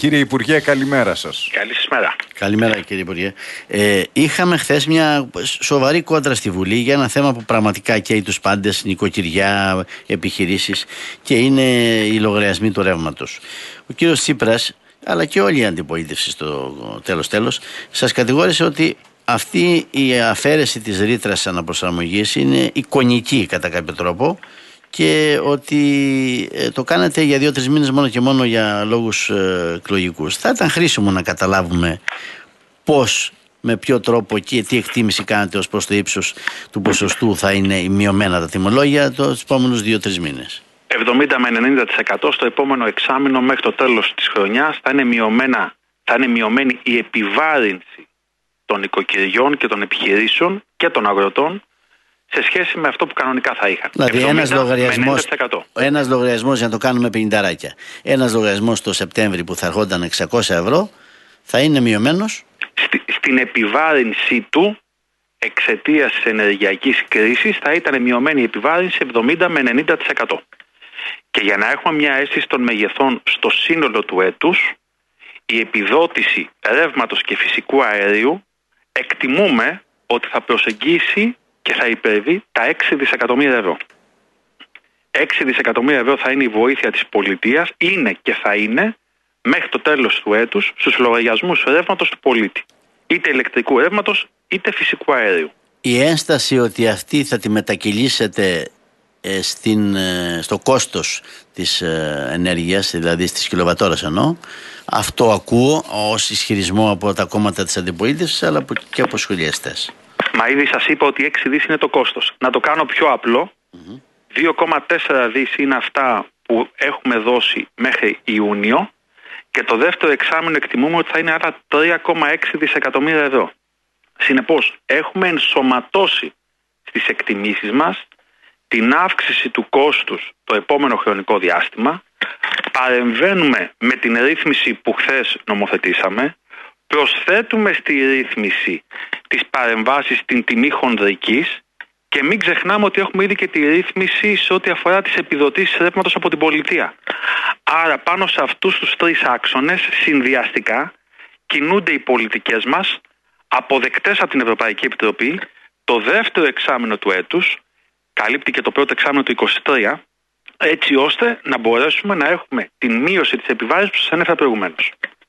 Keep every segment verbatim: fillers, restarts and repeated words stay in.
Κύριε Υπουργέ, καλημέρα σας. Καλή σας μέρα. Καλημέρα κύριε Υπουργέ. Ε, είχαμε χθες μια σοβαρή κόντρα στη Βουλή για ένα θέμα που πραγματικά καίει τους πάντες, νοικοκυριά, επιχειρήσεις, και είναι οι λογαριασμοί του ρεύματος. Ο κύριος Τσίπρας, αλλά και όλη η αντιπολίτευση στο τέλος τέλος, σας κατηγόρησε ότι αυτή η αφαίρεση της ρήτρας αναπροσαρμογής είναι εικονική κατά κάποιο τρόπο και ότι ε, το κάνετε για δύο-τρεις μήνες μόνο και μόνο για λόγους ε, εκλογικούς. Θα ήταν χρήσιμο να καταλάβουμε πώς, με ποιο τρόπο και τι εκτίμηση κάνετε ως προς το ύψος του ποσοστού θα είναι μειωμένα τα τιμολόγια τους επόμενους δύο-τρεις μήνες. εβδομήντα με ενενήντα τοις εκατό στο επόμενο εξάμηνο μέχρι το τέλος της χρονιάς θα είναι, μειωμένα, θα είναι μειωμένη η επιβάρυνση των οικοκυριών και των επιχειρήσεων και των αγροτών σε σχέση με αυτό που κανονικά θα είχαν. Δηλαδή ένας λογαριασμός, ένας λογαριασμός, για να το κάνουμε πενηνταράκια, ένας λογαριασμός το Σεπτέμβρη που θα ερχόταν εξακόσια ευρώ θα είναι μειωμένος Στη, στην επιβάρυνσή του εξαιτίας της ενεργειακής κρίσης θα ήταν μειωμένη η επιβάρυνση εβδομήντα με ενενήντα τοις εκατό. Και για να έχουμε μια αίσθηση των μεγεθών στο σύνολο του έτους, η επιδότηση ρεύματος και φυσικού αερίου εκτιμούμε ότι θα προσεγγίσει και θα υπερβεί τα έξι δισεκατομμύρια ευρώ. έξι δισεκατομμύρια ευρώ θα είναι η βοήθεια της πολιτείας, είναι και θα είναι μέχρι το τέλος του έτους στους λογαριασμούς ρεύματος του πολίτη. Είτε ηλεκτρικού ρεύματος είτε φυσικού αερίου. Η ένσταση ότι αυτή θα τη μετακυλήσετε ε, στην, ε, στο κόστος της ε, ενέργειας, δηλαδή στις κιλοβατόρες εννοώ, αυτό ακούω ως ισχυρισμό από τα κόμματα της αντιπολίτευσης αλλά και από σχολιαστές. Μα ήδη σας είπα ότι έξι δις είναι το κόστος. Να το κάνω πιο απλό, mm-hmm. δύο κόμμα τέσσερα δις είναι αυτά που έχουμε δώσει μέχρι Ιούνιο και το δεύτερο εξάμηνο εκτιμούμε ότι θα είναι άλλα τρία κόμμα έξι δισεκατομμύρια ευρώ. Συνεπώς, έχουμε ενσωματώσει στις εκτιμήσεις μας την αύξηση του κόστους το επόμενο χρονικό διάστημα, παρεμβαίνουμε με την ρύθμιση που χθες νομοθετήσαμε, προσθέτουμε στη ρύθμιση τις παρεμβάσεις στην τιμή χονδρικής και μην ξεχνάμε ότι έχουμε ήδη και τη ρύθμιση σε ό,τι αφορά τις επιδοτήσεις ρεύματος από την πολιτεία. Άρα πάνω σε αυτούς τους τρεις άξονες συνδυαστικά κινούνται οι πολιτικές μας, αποδεκτές από την Ευρωπαϊκή Επιτροπή. Το δεύτερο εξάμηνο του έτους καλύπτει και το πρώτο εξάμηνο του είκοσι τρία, έτσι ώστε να μπορέσουμε να έχουμε την μείωση της επιβάρυνσης που σας ανέφερα προηγουμένως.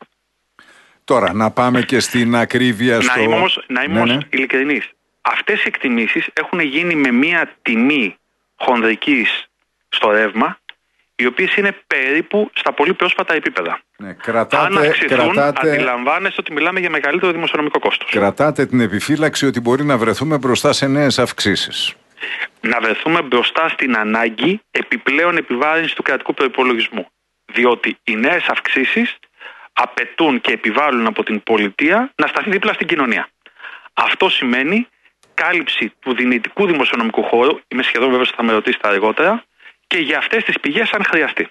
Τώρα, να πάμε και στην ακρίβεια στο... Να είμαι όμως, να είμαι ναι, όμως ναι. ειλικρινής. Αυτές οι εκτιμήσεις έχουν γίνει με μία τιμή χονδρικής στο ρεύμα, οι οποίες είναι περίπου στα πολύ πρόσφατα επίπεδα. Ναι, κρατάτε, Αν αυξηθούν, κρατάτε, αντιλαμβάνεστε ότι μιλάμε για μεγαλύτερο δημοσιονομικό κόστος. Κρατάτε την επιφύλαξη ότι μπορεί να βρεθούμε μπροστά σε νέες αυξήσεις. Να βρεθούμε μπροστά στην ανάγκη επιπλέον επιβάρυνση του κρατικού προϋπολογισμού. Διότι οι νέες αυξήσεις απαιτούν και επιβάλλουν από την πολιτεία να σταθεί δίπλα στην κοινωνία. Αυτό σημαίνει κάλυψη του δυνητικού δημοσιονομικού χώρου, είμαι σχεδόν βέβαιος ότι θα με ρωτήσετε αργότερα, και για αυτές τις πηγές αν χρειαστεί.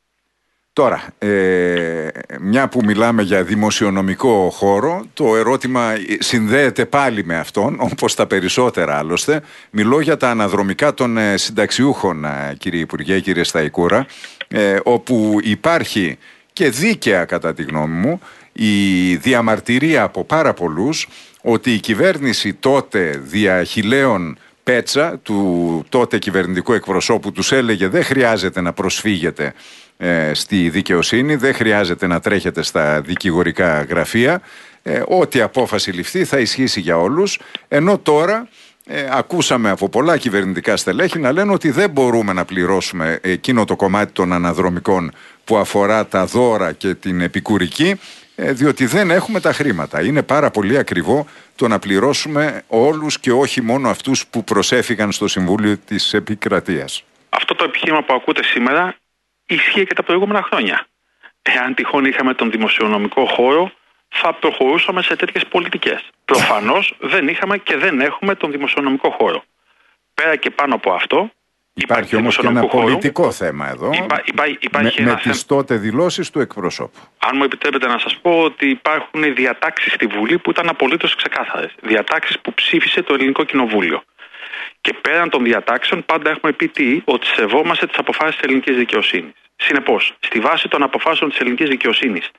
Τώρα, ε, μια που μιλάμε για δημοσιονομικό χώρο, το ερώτημα συνδέεται πάλι με αυτόν, όπως τα περισσότερα άλλωστε. Μιλώ για τα αναδρομικά των ε, συνταξιούχων, ε, κύριε Υπουργέ, κύριε Σταϊκούρα, ε, όπου υπάρχει και δίκαια κατά τη γνώμη μου η διαμαρτυρία από πάρα πολλούς ότι η κυβέρνηση τότε δια χιλέων Πέτσα, του τότε κυβερνητικού εκπροσώπου, τους έλεγε δεν χρειάζεται να προσφύγετε ε, στη δικαιοσύνη, δεν χρειάζεται να τρέχετε στα δικηγορικά γραφεία, ε, ό,τι απόφαση ληφθεί θα ισχύσει για όλους, ενώ τώρα ε, ακούσαμε από πολλά κυβερνητικά στελέχη να λένε ότι δεν μπορούμε να πληρώσουμε εκείνο το κομμάτι των αναδρομικών που αφορά τα δώρα και την επικουρική, διότι δεν έχουμε τα χρήματα. Είναι πάρα πολύ ακριβό το να πληρώσουμε όλους και όχι μόνο αυτούς που προσέφηκαν στο Συμβούλιο της Επικρατείας. Αυτό το επιχείρημα που ακούτε σήμερα ισχύει και τα προηγούμενα χρόνια. Εάν τυχόν είχαμε τον δημοσιονομικό χώρο, θα προχωρούσαμε σε τέτοιες πολιτικές. Προφανώς δεν είχαμε και δεν έχουμε τον δημοσιονομικό χώρο. Πέρα και πάνω από αυτό, Υπάρχει όμως και ένα πολιτικό θέμα εδώ, υπά, υπά, υπάρχει με, ένα με τις θέμα... τότε δηλώσεις του εκπροσώπου. Αν μου επιτρέπετε να σας πω ότι υπάρχουν διατάξεις στη Βουλή που ήταν απολύτως ξεκάθαρες. Διατάξεις που ψήφισε το Ελληνικό Κοινοβούλιο. Και πέραν των διατάξεων πάντα έχουμε πει τι, ότι σεβόμαστε τις αποφάσεις της ελληνικής δικαιοσύνης. Συνεπώς, στη βάση των αποφάσεων της ελληνικής δικαιοσύνης,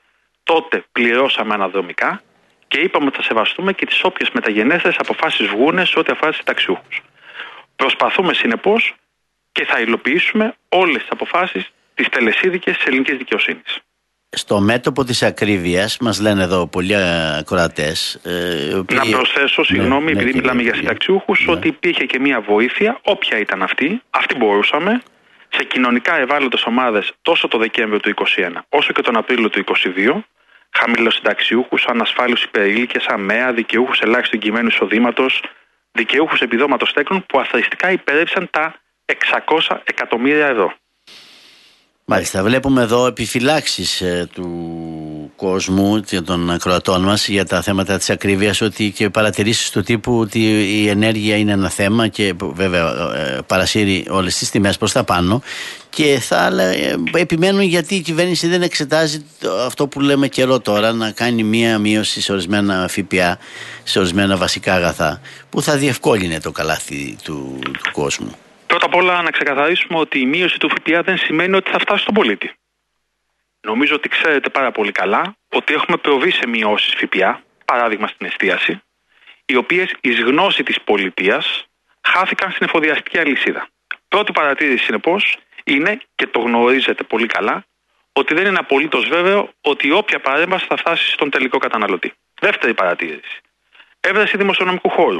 τότε πληρώσαμε αναδρομικά και είπαμε ότι θα σεβαστούμε και τις όποιες μεταγενέστερες αποφάσεις βγούνε σε ό,τι αφορά τους συνταξιούχους. Προσπαθούμε συνεπώς και θα υλοποιήσουμε όλες τις αποφάσεις τις τελεσίδικες της ελληνικής δικαιοσύνης. Στο μέτωπο της ακρίβειας, μας λένε εδώ πολλοί ακροατές. Ε, οποίοι... Να προσθέσω, συγγνώμη, ναι, επειδή ναι, μιλάμε ναι, για συνταξιούχους, ναι. ότι υπήρχε και μία βοήθεια, όποια ήταν αυτή, αυτή μπορούσαμε, σε κοινωνικά ευάλωτες ομάδες τόσο το Δεκέμβριο του είκοσι ένα όσο και τον Απρίλιο του είκοσι δύο, χαμηλοσυνταξιούχους, ανασφάλιους υπερήλικες, ΑΜΕΑ, δικαιούχους ελάχιστου εγγυημένου εισοδήματος, δικαιούχους επιδόματος στέκρων που αθροιστικά υπερέψαν τα εξακόσια εκατομμύρια ευρώ. Μάλιστα, βλέπουμε εδώ επιφυλάξεις ε, του κόσμου και των ακροατών μας για τα θέματα της ακρίβειας, ότι και παρατηρήσεις του τύπου ότι η ενέργεια είναι ένα θέμα και βέβαια ε, παρασύρει όλες τις τιμές προς τα πάνω, και θα ε, επιμένουν γιατί η κυβέρνηση δεν εξετάζει αυτό που λέμε καιρό τώρα, να κάνει μία μείωση σε ορισμένα ΦΠΑ, σε ορισμένα βασικά αγαθά, που θα διευκόλυνε το καλάθι του, του κόσμου. Πρώτα απ' όλα να ξεκαθαρίσουμε ότι η μείωση του ΦΠΑ δεν σημαίνει ότι θα φτάσει στον πολίτη. Νομίζω ότι ξέρετε πάρα πολύ καλά ότι έχουμε προβεί σε μειώσεις ΦΠΑ, παράδειγμα στην εστίαση, οι οποίες εις γνώση της πολιτείας χάθηκαν στην εφοδιαστική αλυσίδα. Πρώτη παρατήρηση συνεπώς είναι, και το γνωρίζετε πολύ καλά, ότι δεν είναι απολύτως βέβαιο ότι όποια παρέμβαση θα φτάσει στον τελικό καταναλωτή. Δεύτερη παρατήρηση. Έβρεση δημοσιονομικού χώρου.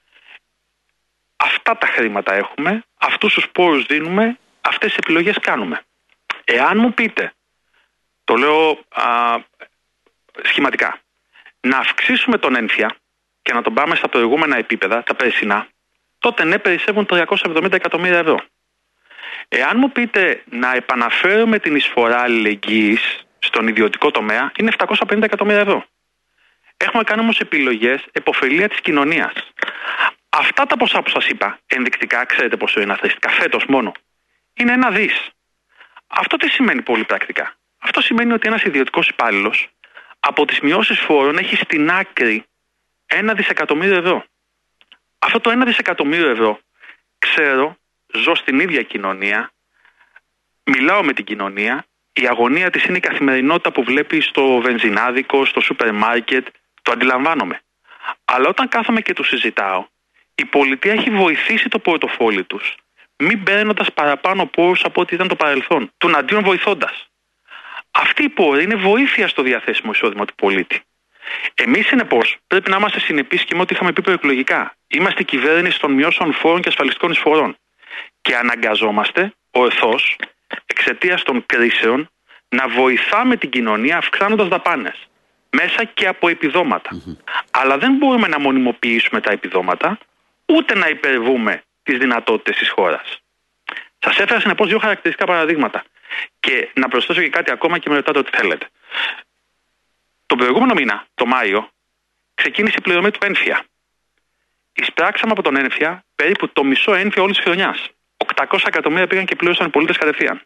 Αυτά τα χρήματα έχουμε, αυτούς τους πόρους δίνουμε, αυτές τις επιλογές κάνουμε. Εάν μου πείτε, το λέω α, σχηματικά, να αυξήσουμε τον ένφια και να τον πάμε στα προηγούμενα επίπεδα, τα περσινά, τότε ναι, περισσεύουν τριακόσια εβδομήντα εκατομμύρια ευρώ. Εάν μου πείτε να επαναφέρουμε την εισφορά αλληλεγγύης στον ιδιωτικό τομέα, είναι επτακόσια πενήντα εκατομμύρια ευρώ. Έχουμε κάνει όμως επιλογές επωφελία της κοινωνίας. Αυτά τα ποσά που σας είπα, ενδεικτικά, ξέρετε πόσο είναι αθροιστικά, φέτος μόνο, είναι ένα δις. Αυτό τι σημαίνει πολύ πρακτικά? Αυτό σημαίνει ότι ένας ιδιωτικός υπάλληλος από τις μειώσεις φόρων έχει στην άκρη ένα δισεκατομμύριο ευρώ. Αυτό το ένα δισεκατομμύριο ευρώ, ξέρω, ζω στην ίδια κοινωνία, μιλάω με την κοινωνία, η αγωνία της είναι η καθημερινότητα που βλέπει στο βενζινάδικο, στο σούπερ μάρκετ, το αντιλαμβάνομαι. Αλλά όταν κάθομαι και του συζητάω, η πολιτεία έχει βοηθήσει το πορτοφόλι τους, μην παίρνοντας παραπάνω πόρους από ό,τι ήταν το παρελθόν, τον αντίον βοηθώντας. Αυτή η πόρη είναι βοήθεια στο διαθέσιμο εισόδημα του πολίτη. Εμείς, συνεπώς, πρέπει να είμαστε συνεπείς και με ό,τι είχαμε πει προεκλογικά. Είμαστε κυβέρνηση των μειώσεων φόρων και ασφαλιστικών εισφορών. Και αναγκαζόμαστε, ορθώς, εξαιτίας των κρίσεων, να βοηθάμε την κοινωνία αυξάνοντας δαπάνες. Μέσα και από επιδόματα. Mm-hmm. Αλλά δεν μπορούμε να μονιμοποιήσουμε τα επιδόματα, ούτε να υπερβούμε τις δυνατότητες της χώρας. Σας έφερα συνεπώς δύο χαρακτηριστικά παραδείγματα. Και να προσθέσω και κάτι ακόμα και με ρωτάτε ό,τι θέλετε. Τον προηγούμενο μήνα, το Μάιο, ξεκίνησε η πληρωμή του ένφια. Εισπράξαμε από τον ένφια περίπου το μισό ένφια όλης της χρονιάς. οκτακόσια εκατομμύρια πήγαν και πλήρωσαν οι πολίτες κατευθείαν.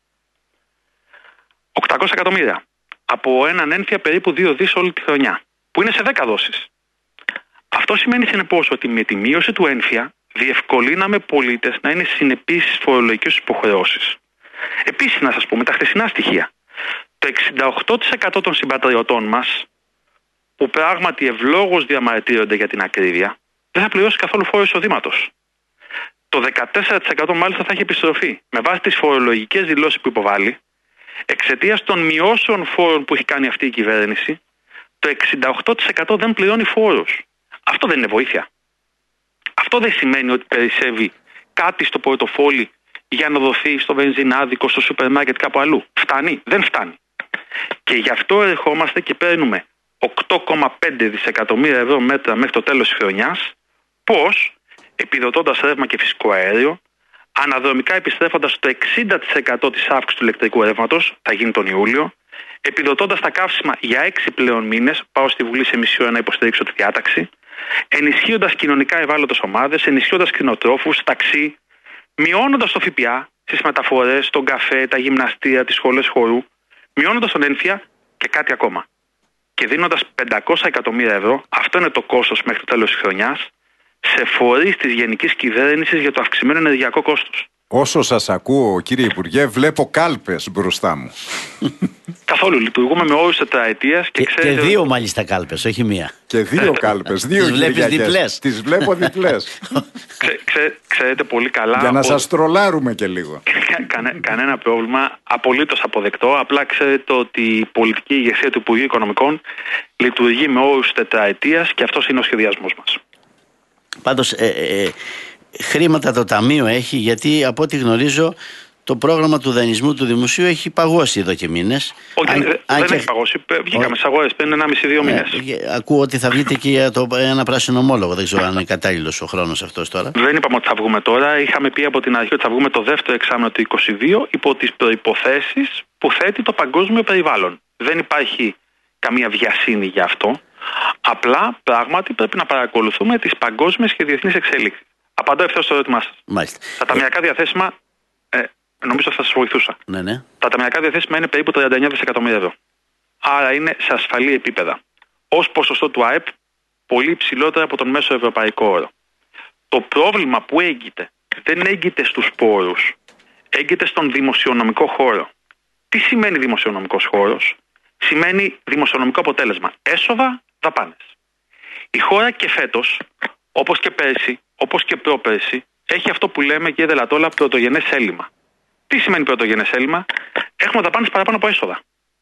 οκτακόσια εκατομμύρια. Από έναν ένφια περίπου δύο δις όλη τη χρονιά. Που είναι σε δέκα δόσεις. Αυτό σημαίνει συνεπώς ότι με τη μείωση του ένφια διευκολύναμε πολίτες να είναι συνεπείς στις φορολογικές υποχρεώσεις. Επίσης, να σας πούμε τα χθεσινά στοιχεία. Το εξήντα οκτώ τοις εκατό των συμπατριωτών μας, που πράγματι ευλόγως διαμαρτύρονται για την ακρίβεια, δεν θα πληρώσει καθόλου φόρο εισοδήματος. Το δεκατέσσερα τοις εκατό μάλιστα θα έχει επιστροφή με βάση τις φορολογικές δηλώσεις που υποβάλλει, εξαιτίας των μειώσεων φόρων που έχει κάνει αυτή η κυβέρνηση. Το εξήντα οκτώ τοις εκατό δεν πληρώνει φόρους. Αυτό δεν είναι βοήθεια? Αυτό δεν σημαίνει ότι περισσεύει κάτι στο πορτοφόλι για να δοθεί στο βενζινάδικο, στο σούπερ μάρκετ, κάπου αλλού? Φτάνει? Δεν φτάνει. Και γι' αυτό ερχόμαστε και παίρνουμε οκτώ κόμμα πέντε δισεκατομμύρια ευρώ μέτρα μέχρι το τέλος της χρονιάς. Πώς? Επιδοτώντας ρεύμα και φυσικό αέριο, αναδρομικά επιστρέφοντας το εξήντα τοις εκατό της αύξησης του ηλεκτρικού ρεύματος, θα γίνει τον Ιούλιο, επιδοτώντας τα καύσιμα για έξι πλέον μήνες, πάω στη Βουλή σε μισή ώρα να υποστηρίξω τη διάταξη, ενισχύοντας κοινωνικά ευάλωτες ομάδες, ενισχύοντας κτηνοτρόφους, ταξί, μειώνοντας το ΦΠΑ στις μεταφορές, τον καφέ, τα γυμναστήρια, τις σχολές χορού, μειώνοντας τον ένφια και κάτι ακόμα. Και δίνοντας πεντακόσια εκατομμύρια ευρώ, αυτό είναι το κόστος μέχρι το τέλος της χρονιάς, σε φορείς της γενικής κυβέρνησης για το αυξημένο ενεργειακό κόστος. Όσο σας ακούω, κύριε Υπουργέ, βλέπω κάλπες μπροστά μου. Καθόλου. Λειτουργούμε με όρους τετραετίας και, και, ξέρετε... και δύο μάλιστα κάλπες, όχι μία. Και δύο κάλπες, δύο Κυριακές. Τις βλέπω διπλές. Ξέ, ξέ, ξέρετε πολύ καλά. Για να από... σας τρολάρουμε και λίγο. Κανε, κανένα πρόβλημα. Απολύτως αποδεκτό. Απλά ξέρετε ότι η πολιτική ηγεσία του Υπουργείου Οικονομικών λειτουργεί με όρους τετραετίας και αυτός είναι ο σχεδιασμός μας. Πάντως, ε, ε, χρήματα το Ταμείο έχει, γιατί από ό,τι γνωρίζω το πρόγραμμα του δανεισμού του Δημοσίου έχει παγώσει εδώ και μήνες. Όχι, αν, δεν, αν δεν και... έχει παγώσει. Βγήκαμε στις αγορές πριν ένα μισή δύο μήνες. Ε, ακούω ότι θα βγείτε και για το, ένα πράσινο ομόλογο. Δεν ξέρω αν είναι κατάλληλος ο χρόνος αυτός τώρα. Δεν είπαμε ότι θα βγούμε τώρα. Είχαμε πει από την αρχή ότι θα βγούμε το δεύτερο εξάμηνο του είκοσι δύο υπό τις προϋποθέσεις που θέτει το παγκόσμιο περιβάλλον. Δεν υπάρχει καμία βιασύνη γι' αυτό. Απλά πράγματι πρέπει να παρακολουθούμε τις παγκόσμιες και διεθνείς εξέλιξεις. Απαντώ ευθέως στο ερώτημά σας. Μάλιστα. Τα ταμιακά διαθέσιμα, ε, νομίζω θα σας βοηθούσα. Ναι, ναι. Τα ταμιακά διαθέσιμα είναι περίπου τριάντα εννέα δισεκατομμύρια ευρώ. Άρα είναι σε ασφαλή επίπεδα. Ως ποσοστό του ΑΕΠ, πολύ υψηλότερο από τον μέσο ευρωπαϊκό όρο. Το πρόβλημα που έγκυται δεν έγκυται στους πόρους, έγκυται στον δημοσιονομικό χώρο. Τι σημαίνει δημοσιονομικός χώρος? Σημαίνει δημοσιονομικό αποτέλεσμα. Έσοδα, δαπάνες. Η χώρα και φέτος, όπως και πέρσι, όπως και πρόπερσι, έχει αυτό που λέμε, κύριε Δελατόλα, πρωτογενές έλλειμμα. Τι σημαίνει πρωτογενές έλλειμμα? Έχουμε δαπάνες παραπάνω από έσοδα.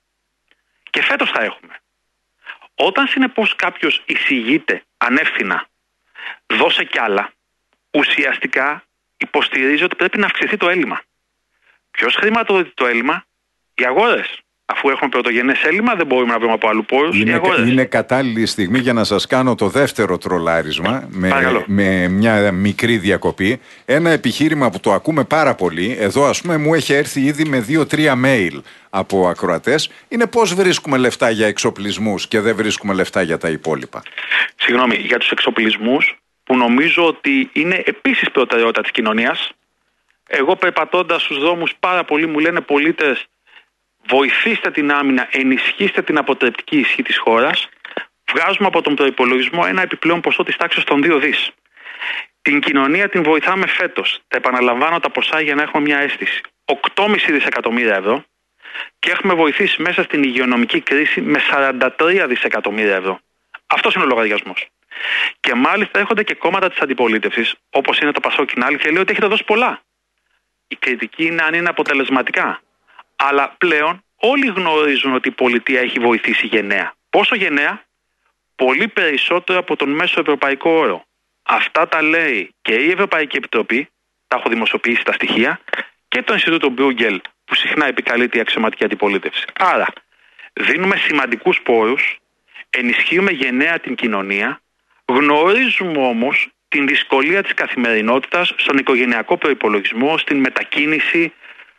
Και φέτος θα έχουμε. Όταν συνεπώς κάποιος εισηγείται ανεύθυνα, δώσε κι άλλα, ουσιαστικά υποστηρίζει ότι πρέπει να αυξηθεί το έλλειμμα. Ποιος χρηματοδοτεί το έλλειμμα? Οι αγορές. Αφού έχουμε πρωτογενές έλλειμμα, δεν μπορούμε να βρούμε από άλλου πόρους. Είναι, είναι κατάλληλη στιγμή για να σας κάνω το δεύτερο τρολάρισμα με, με μια μικρή διακοπή. Ένα επιχείρημα που το ακούμε πάρα πολύ, εδώ ας πούμε μου έχει έρθει ήδη με δύο-τρία mail από ακροατές, είναι πώς βρίσκουμε λεφτά για εξοπλισμούς και δεν βρίσκουμε λεφτά για τα υπόλοιπα. Συγγνώμη, για τους εξοπλισμούς που νομίζω ότι είναι επίσης προτεραιότητα της κοινωνίας. Εγώ περπατώντας στους δρόμους πάρα πολλοί μου λένε πολίτες, βοηθήστε την άμυνα, ενισχύστε την αποτρεπτική ισχύ της χώρας. Βγάζουμε από τον προϋπολογισμό ένα επιπλέον ποσό της τάξης των δύο δις. Την κοινωνία την βοηθάμε φέτος. Τα επαναλαμβάνω τα ποσά για να έχουμε μια αίσθηση. οκτώ κόμμα πέντε δισεκατομμύρια ευρώ και έχουμε βοηθήσει μέσα στην υγειονομική κρίση με σαράντα τρία δισεκατομμύρια ευρώ. Αυτός είναι ο λογαριασμός. Και μάλιστα έρχονται και κόμματα της αντιπολίτευσης, όπως είναι το Πασόκ και άλλοι, και λέει ότι έχετε δώσει πολλά. Η κριτική είναι αν είναι αποτελεσματικά. Αλλά πλέον όλοι γνωρίζουν ότι η πολιτεία έχει βοηθήσει γενναία. Πόσο γενναία? Πολύ περισσότερο από τον μέσο ευρωπαϊκό όρο. Αυτά τα λέει και η Ευρωπαϊκή Επιτροπή, τα έχω δημοσιοποιήσει τα στοιχεία, και το Ινστιτούτο Μπρούγκελ που συχνά επικαλείται η αξιωματική αντιπολίτευση. Άρα, δίνουμε σημαντικούς πόρους, ενισχύουμε γενναία την κοινωνία, γνωρίζουμε όμως την δυσκολία της καθημερινότητας στον οικογενειακό προϋπολογισμό, στην μετακίνηση,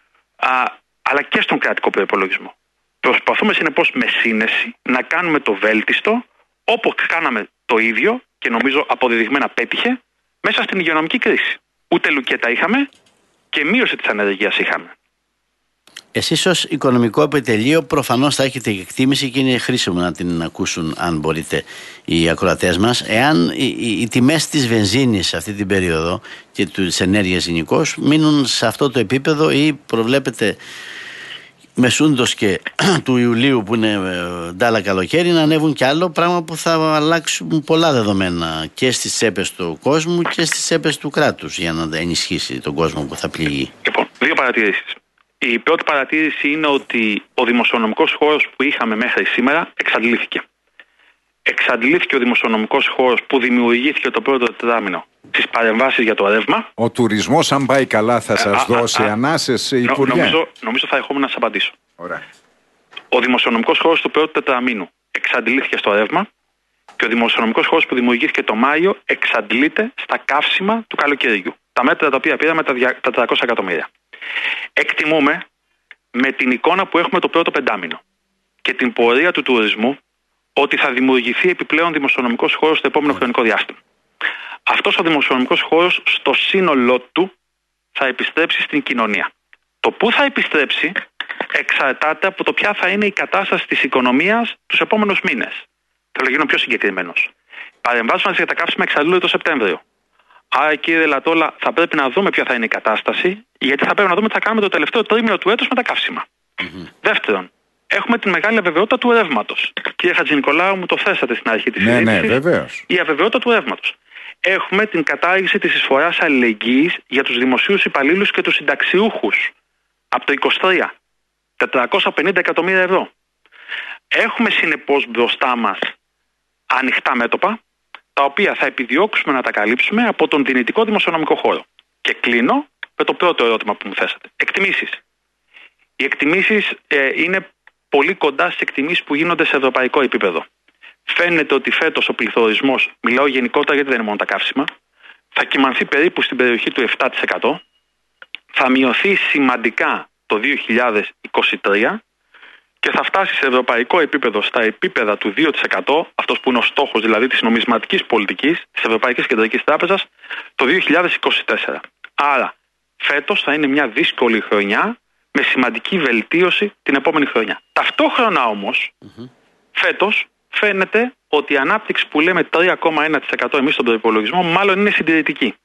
α, αλλά και στον κρατικό προϋπολογισμό. Προσπαθούμε συνεπώς με σύνεση να κάνουμε το βέλτιστο, όπως κάναμε το ίδιο και νομίζω αποδεδειγμένα πέτυχε μέσα στην υγειονομική κρίση. Ούτε λουκέτα είχαμε και μείωση της ανεργίας είχαμε. Εσείς ως οικονομικό επιτελείο προφανώς θα έχετε εκτίμηση και είναι χρήσιμο να την ακούσουν, αν μπορείτε, οι ακροατές μας. Εάν οι, οι, οι τιμές της βενζίνης αυτή την περίοδο και της ενέργειας γενικώς μείνουν σε αυτό το επίπεδο ή προβλέπετε μεσούντος και του Ιουλίου που είναι ντάλα καλοκαίρι να ανέβουν κι άλλο, πράγμα που θα αλλάξουν πολλά δεδομένα και στις τσέπες του κόσμου και στις τσέπες του κράτους για να ενισχύσει τον κόσμο που θα πληγεί. Λοιπόν, δύο παρατηρήσεις. Η πρώτη παρατήρηση είναι ότι ο δημοσιονομικός χώρος που είχαμε μέχρι σήμερα εξαντλήθηκε. Εξαντλήθηκε ο δημοσιονομικός χώρος που δημιουργήθηκε το πρώτο τετράμινο στις παρεμβάσεις για το ρεύμα. Ο τουρισμός, αν πάει καλά, θα σας α, δώσει α, ανάσες, Υπουργέ. Νομίζω, νομίζω θα ερχόμουν να σας απαντήσω. Ωραία. Ο δημοσιονομικός χώρος του πρώτου τετραμήνου εξαντλήθηκε στο ρεύμα και ο δημοσιονομικός χώρος που δημιουργήθηκε το Μάιο εξαντλείται στα καύσιμα του καλοκαιριού. Τα μέτρα τα οποία πήραμε τα τριακόσια εκατομμύρια. Εκτιμούμε με την εικόνα που έχουμε το πρώτο πεντάμηνο και την πορεία του τουρισμού ότι θα δημιουργηθεί επιπλέον δημοσιονομικός χώρος στο επόμενο χρονικό διάστημα. Αυτός ο δημοσιονομικός χώρος στο σύνολό του θα επιστρέψει στην κοινωνία. Το πού θα επιστρέψει εξαρτάται από το ποια θα είναι η κατάσταση της οικονομίας τους επόμενους μήνες. Θέλω να γίνω πιο συγκεκριμένος. Παρεμβάσεις μας για τα καύσιμα εξαντλούνται το Σεπτέμβριο. Άρα, κύριε Λατόλα, θα πρέπει να δούμε ποια θα είναι η κατάσταση, γιατί θα πρέπει να δούμε τι θα κάνουμε το τελευταίο τρίμηνο του έτους με τα καύσιμα. Mm-hmm. Δεύτερον, έχουμε την μεγάλη αβεβαιότητα του ρεύματος. Κύριε Χατζηνικολάου, μου το θέσατε στην αρχή της ναι, συζήτησης. Ναι, βεβαίως. Η αβεβαιότητα του ρεύματος. Έχουμε την κατάργηση της εισφοράς αλληλεγγύης για τους δημοσίους υπαλλήλους και τους συνταξιούχους από το είκοσι τρία. τετρακόσια πενήντα εκατομμύρια ευρώ. Έχουμε συνεπώς μπροστά μας ανοιχτά μέτωπα, τα οποία θα επιδιώξουμε να τα καλύψουμε από τον δυνητικό δημοσιονομικό χώρο. Και κλείνω με το πρώτο ερώτημα που μου θέσατε. Εκτιμήσεις. Οι εκτιμήσεις ε, είναι πολύ κοντά στις εκτιμήσεις που γίνονται σε ευρωπαϊκό επίπεδο. Φαίνεται ότι φέτος ο πληθωρισμός, μιλάω γενικότερα γιατί δεν είναι μόνο τα καύσιμα, θα κυμανθεί περίπου στην περιοχή του επτά τοις εκατό, θα μειωθεί σημαντικά το δύο χιλιάδες είκοσι τρία και θα φτάσει σε ευρωπαϊκό επίπεδο στα επίπεδα του δύο τοις εκατό, αυτός που είναι ο στόχος δηλαδή της νομισματικής πολιτικής της Ευρωπαϊκής Κεντρικής Τράπεζας, το δύο χιλιάδες είκοσι τέσσερα. Άρα φέτος θα είναι μια δύσκολη χρονιά με σημαντική βελτίωση την επόμενη χρονιά. Ταυτόχρονα όμως, mm-hmm. φέτος φαίνεται ότι η ανάπτυξη που λέμε τρία κόμμα ένα τοις εκατό εμείς στον προϋπολογισμό μάλλον είναι συντηρητική.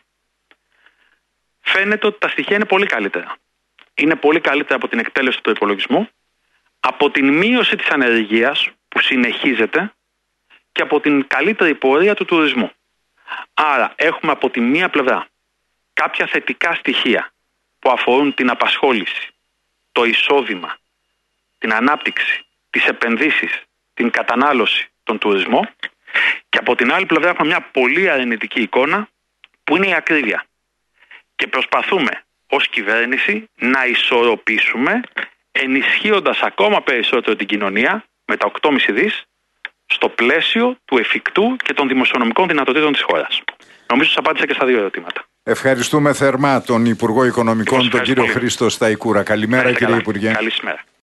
Φαίνεται ότι τα στοιχεία είναι πολύ καλύτερα. Είναι πολύ καλύτερα από την εκτέλεση του προϋπολογισμού, από την μείωση της ανεργίας που συνεχίζεται και από την καλύτερη πορεία του τουρισμού. Άρα έχουμε από τη μία πλευρά κάποια θετικά στοιχεία που αφορούν την απασχόληση, το εισόδημα, την ανάπτυξη, τις επενδύσεις, την κατανάλωση, τον τουρισμό, και από την άλλη πλευρά έχουμε μια πολύ αρνητική εικόνα που είναι η ακρίβεια. Και προσπαθούμε ως κυβέρνηση να ισορροπήσουμε ενισχύοντας ακόμα περισσότερο την κοινωνία με τα οκτώ κόμμα πέντε δις στο πλαίσιο του εφικτού και των δημοσιονομικών δυνατοτήτων της χώρας. Νομίζω σας απάντησα και στα δύο ερωτήματα. Ευχαριστούμε θερμά τον Υπουργό Οικονομικών, τον κύριο Χρήστο Σταϊκούρα. Καλημέρα, κύριε Υπουργέ. Καλή σήμερα.